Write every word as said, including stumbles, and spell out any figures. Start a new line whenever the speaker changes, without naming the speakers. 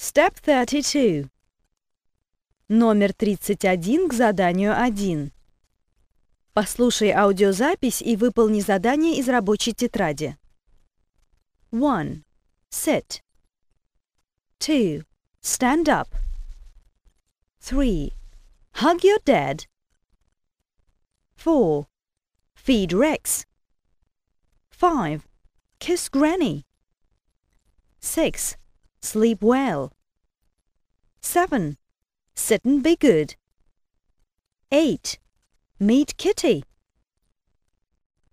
Step thirty-two. Номер тридцать один к заданию один. Послушай аудиозапись и выполни задание из рабочей тетради. one. Sit. two. Stand up. three. Hug your dad. four. Feed Rex. five. Kiss Granny. six. Sleep well. seven. Sit and be good. eight. Meet Kitty.